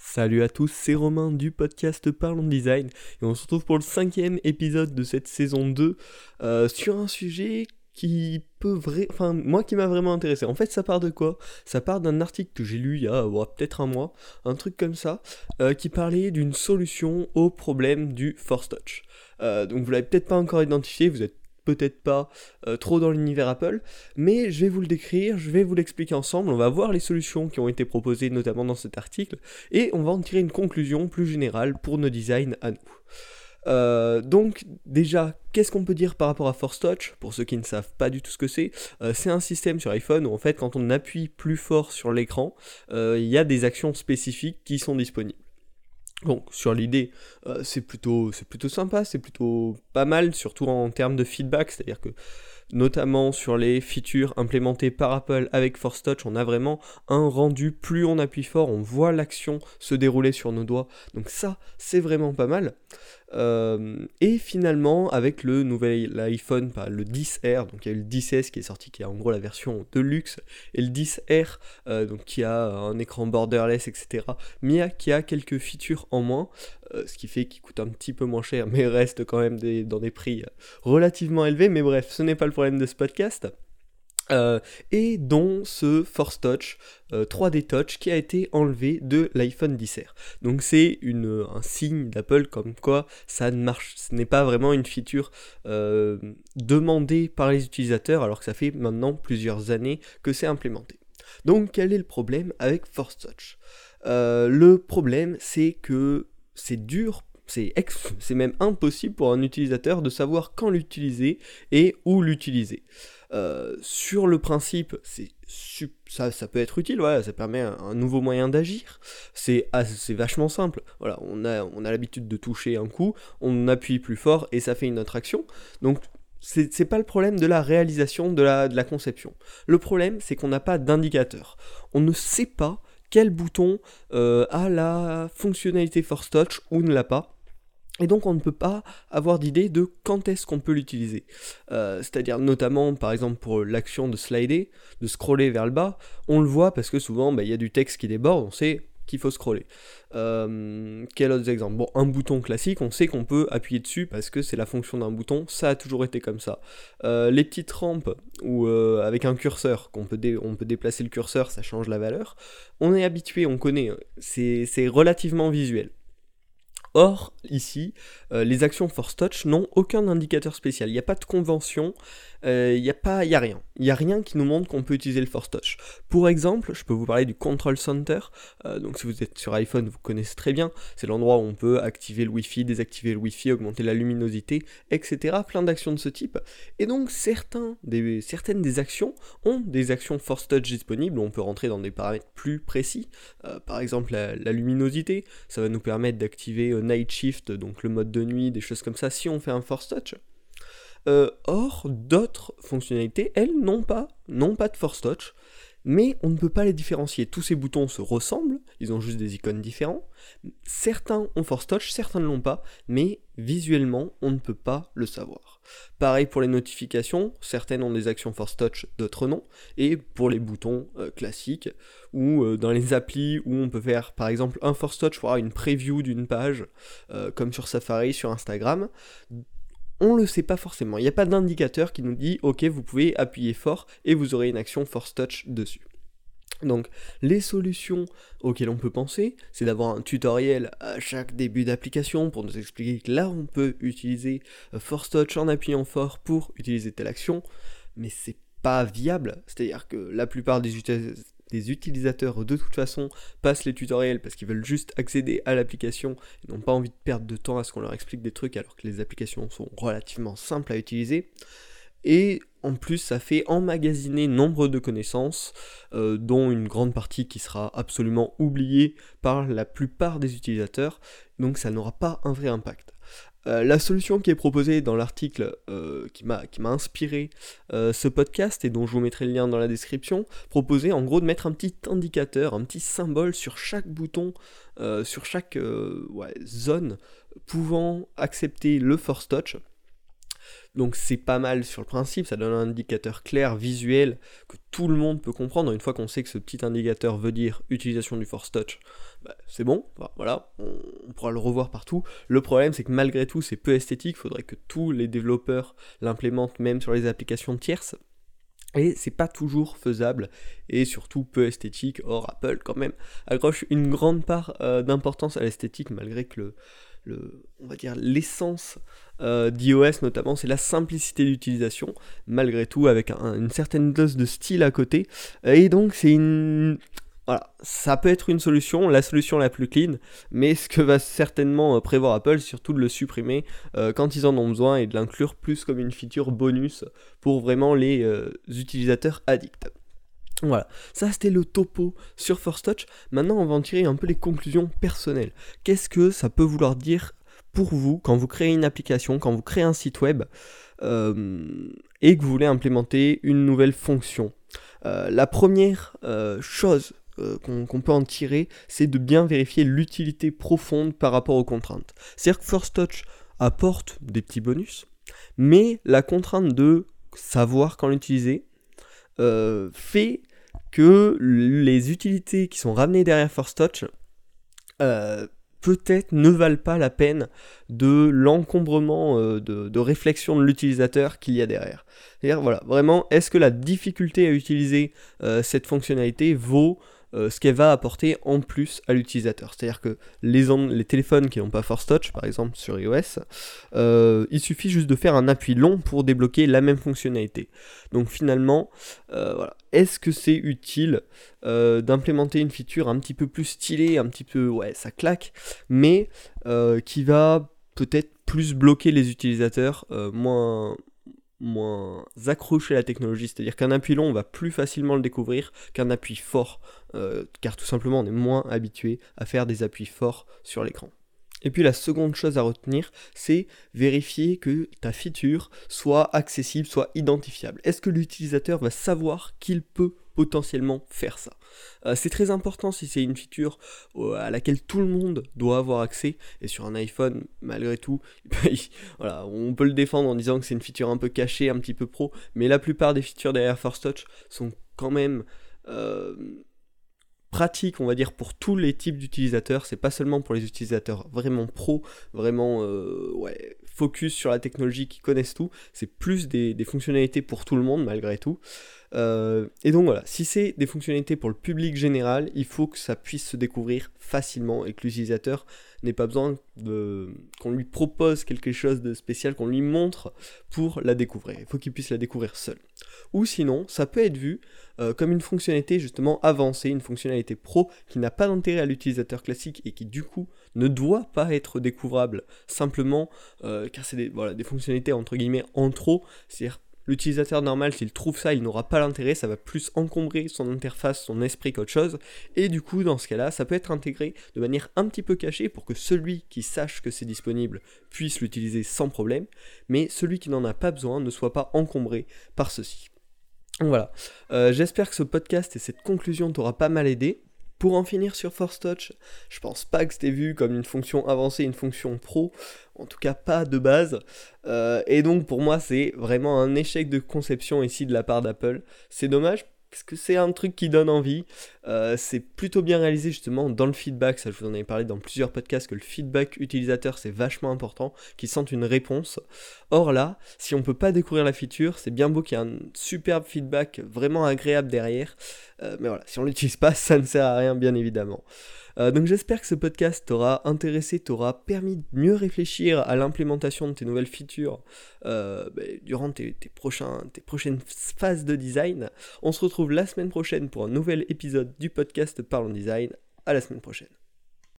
Salut à tous, c'est Romain du podcast Parlons Design et on se retrouve pour le 5e épisode de cette saison 2 sur un sujet qui moi qui m'a vraiment intéressé. En fait, ça part de quoi ? Ça part d'un article que j'ai lu il y a peut-être un mois, un truc comme ça, qui parlait d'une solution au problème du Force Touch. Donc vous l'avez peut-être pas encore identifié, vous êtes peut-être pas trop dans l'univers Apple, mais je vais vous le décrire, je vais vous l'expliquer ensemble, on va voir les solutions qui ont été proposées notamment dans cet article, et on va en tirer une conclusion plus générale pour nos designs à nous. Donc déjà, qu'est-ce qu'on peut dire par rapport à Force Touch ? Pour ceux qui ne savent pas du tout ce que c'est un système sur iPhone où en fait quand on appuie plus fort sur l'écran, il y a des actions spécifiques qui sont disponibles. Donc sur l'idée, c'est plutôt sympa, c'est plutôt pas mal, surtout en termes de feedback, c'est-à-dire que notamment sur les features implémentées par Apple avec Force Touch, on a vraiment un rendu, plus on appuie fort, on voit l'action se dérouler sur nos doigts, donc ça, c'est vraiment pas mal. Et finalement, avec le nouvel iPhone, le 10R, donc il y a eu le 10S qui est sorti, qui est en gros la version de luxe, et le 10R, donc qui a un écran borderless, etc., mais qui a quelques features en moins, ce qui fait qu'il coûte un petit peu moins cher, mais reste quand même dans des prix relativement élevés, mais bref, ce n'est pas le problème de ce podcast. Et dont ce Force Touch, 3D Touch, qui a été enlevé de l'iPhone 10R. Donc c'est un signe d'Apple comme quoi ça ne marche, ce n'est pas vraiment une feature demandée par les utilisateurs, alors que ça fait maintenant plusieurs années que c'est implémenté. Donc quel est le problème avec Force Touch ? Le problème, c'est que c'est dur, c'est même impossible pour un utilisateur de savoir quand l'utiliser et où l'utiliser. Sur le principe, ça peut être utile, voilà, ça permet un nouveau moyen d'agir, c'est vachement simple, voilà, on a l'habitude de toucher un coup, on appuie plus fort et ça fait une autre action, donc c'est pas le problème de la réalisation de la conception. Le problème, c'est qu'on n'a pas d'indicateur, on ne sait pas quel bouton a la fonctionnalité Force Touch ou ne l'a pas. Et donc on ne peut pas avoir d'idée de quand est-ce qu'on peut l'utiliser. C'est-à-dire notamment par exemple pour l'action de slider, de scroller vers le bas, on le voit parce que souvent y a du texte qui déborde, on sait qu'il faut scroller. Quel autre exemple ? Bon, un bouton classique, on sait qu'on peut appuyer dessus parce que c'est la fonction d'un bouton, ça a toujours été comme ça. Les petites rampes où avec un curseur, on peut déplacer le curseur, ça change la valeur, on est habitué, on connaît, c'est relativement visuel. Or, ici, les actions Force Touch n'ont aucun indicateur spécial, il n'y a pas de convention, il n'y a rien. Il n'y a rien qui nous montre qu'on peut utiliser le Force Touch. Pour exemple, je peux vous parler du Control Center, donc si vous êtes sur iPhone, vous connaissez très bien, c'est l'endroit où on peut activer le Wi-Fi, désactiver le Wi-Fi, augmenter la luminosité, etc. Plein d'actions de ce type. Et donc, certaines des actions ont des actions Force Touch disponibles, où on peut rentrer dans des paramètres plus précis, par exemple la luminosité, ça va nous permettre d'activer Night Shift, donc le mode de nuit, des choses comme ça, si on fait un Force Touch. Or, d'autres fonctionnalités, elles, n'ont pas de Force Touch, mais on ne peut pas les différencier. Tous ces boutons se ressemblent, ils ont juste des icônes différents. Certains ont Force Touch, certains ne l'ont pas, mais visuellement, on ne peut pas le savoir. Pareil pour les notifications, certaines ont des actions Force Touch, d'autres non. Et pour les boutons classiques, ou dans les applis où on peut faire par exemple un Force Touch pour avoir une preview d'une page, comme sur Safari, sur Instagram, on le sait pas forcément, il n'y a pas d'indicateur qui nous dit « Ok, vous pouvez appuyer fort et vous aurez une action Force Touch dessus ». Donc, les solutions auxquelles on peut penser, c'est d'avoir un tutoriel à chaque début d'application pour nous expliquer que là, on peut utiliser Force Touch en appuyant fort pour utiliser telle action, mais c'est pas viable, c'est-à-dire que la plupart des utilisateurs de toute façon passent les tutoriels parce qu'ils veulent juste accéder à l'application et n'ont pas envie de perdre de temps à ce qu'on leur explique des trucs alors que les applications sont relativement simples à utiliser. Et en plus ça fait emmagasiner nombre de connaissances, dont une grande partie qui sera absolument oubliée par la plupart des utilisateurs, donc ça n'aura pas un vrai impact. La solution qui est proposée dans l'article qui m'a inspiré ce podcast et dont je vous mettrai le lien dans la description, proposait en gros de mettre un petit indicateur, un petit symbole sur chaque bouton, sur chaque zone pouvant accepter le Force Touch. Donc c'est pas mal sur le principe, ça donne un indicateur clair, visuel, que tout le monde peut comprendre. Une fois qu'on sait que ce petit indicateur veut dire utilisation du Force Touch, c'est bon, voilà, on pourra le revoir partout. Le problème, c'est que malgré tout, c'est peu esthétique, il faudrait que tous les développeurs l'implémentent même sur les applications tierces. Et c'est pas toujours faisable, et surtout peu esthétique. Or, Apple, quand même, accroche une grande part d'importance à l'esthétique, malgré que on va dire l'essence d'iOS notamment, c'est la simplicité d'utilisation, malgré tout, avec une certaine dose de style à côté. Et donc, voilà, ça peut être une solution, la solution la plus clean, mais ce que va certainement prévoir Apple, c'est surtout de le supprimer quand ils en ont besoin et de l'inclure plus comme une feature bonus pour vraiment les utilisateurs addicts. Voilà, ça c'était le topo sur Force Touch. Maintenant on va en tirer un peu les conclusions personnelles. Qu'est-ce que ça peut vouloir dire pour vous quand vous créez une application, quand vous créez un site web et que vous voulez implémenter une nouvelle fonction? La première chose qu'on peut en tirer, c'est de bien vérifier l'utilité profonde par rapport aux contraintes. C'est-à-dire que Force Touch apporte des petits bonus, mais la contrainte de savoir quand l'utiliser fait que les utilités qui sont ramenées derrière Force Touch peut-être ne valent pas la peine de l'encombrement de réflexion de l'utilisateur qu'il y a derrière. C'est-à-dire, voilà, vraiment, est-ce que la difficulté à utiliser cette fonctionnalité vaut ce qu'elle va apporter en plus à l'utilisateur? C'est-à-dire que les téléphones qui n'ont pas Force Touch, par exemple sur iOS, il suffit juste de faire un appui long pour débloquer la même fonctionnalité. Donc finalement, voilà. Est-ce que c'est utile d'implémenter une feature un petit peu plus stylée, un petit peu, ouais, ça claque, mais qui va peut-être plus bloquer les utilisateurs, moins accroché à la technologie, c'est-à-dire qu'un appui long, on va plus facilement le découvrir qu'un appui fort, car tout simplement on est moins habitué à faire des appuis forts sur l'écran. Et puis la seconde chose à retenir, c'est vérifier que ta feature soit accessible, soit identifiable. Est-ce que l'utilisateur va savoir qu'il peut potentiellement faire ça? C'est très important si c'est une feature à laquelle tout le monde doit avoir accès, et sur un iPhone, malgré tout, voilà, on peut le défendre en disant que c'est une feature un peu cachée, un petit peu pro, mais la plupart des features derrière Force Touch sont quand même pratique, on va dire, pour tous les types d'utilisateurs. C'est pas seulement pour les utilisateurs vraiment pro, vraiment focus sur la technologie, qui connaissent tout, c'est plus des fonctionnalités pour tout le monde malgré tout. Et donc voilà, si c'est des fonctionnalités pour le public général, il faut que ça puisse se découvrir facilement et que l'utilisateur n'ait pas besoin qu'on lui propose quelque chose de spécial, qu'on lui montre pour la découvrir. Il faut qu'il puisse la découvrir seul. Ou sinon, ça peut être vu comme une fonctionnalité justement avancée, une fonctionnalité pro qui n'a pas d'intérêt à l'utilisateur classique et qui du coup ne doit pas être découvrable simplement car c'est des fonctionnalités entre guillemets en trop, c'est-à-dire l'utilisateur normal, s'il trouve ça, il n'aura pas l'intérêt, ça va plus encombrer son interface, son esprit qu'autre chose, et du coup, dans ce cas-là, ça peut être intégré de manière un petit peu cachée pour que celui qui sache que c'est disponible puisse l'utiliser sans problème, mais celui qui n'en a pas besoin ne soit pas encombré par ceci. Donc voilà, j'espère que ce podcast et cette conclusion t'aura pas mal aidé. Pour en finir sur Force Touch, je pense pas que c'était vu comme une fonction avancée, une fonction pro, en tout cas pas de base, et donc pour moi c'est vraiment un échec de conception ici de la part d'Apple. C'est dommage parce que c'est un truc qui donne envie, c'est plutôt bien réalisé justement dans le feedback, ça je vous en avais parlé dans plusieurs podcasts, que le feedback utilisateur c'est vachement important, qu'ils sentent une réponse. Or là, si on peut pas découvrir la feature, c'est bien beau qu'il y ait un superbe feedback vraiment agréable derrière, mais voilà, si on l'utilise pas, ça ne sert à rien bien évidemment. Donc j'espère que ce podcast t'aura intéressé, t'aura permis de mieux réfléchir à l'implémentation de tes nouvelles features durant tes prochaines phases de design. On se retrouve la semaine prochaine pour un nouvel épisode du podcast Parlons Design. À la semaine prochaine.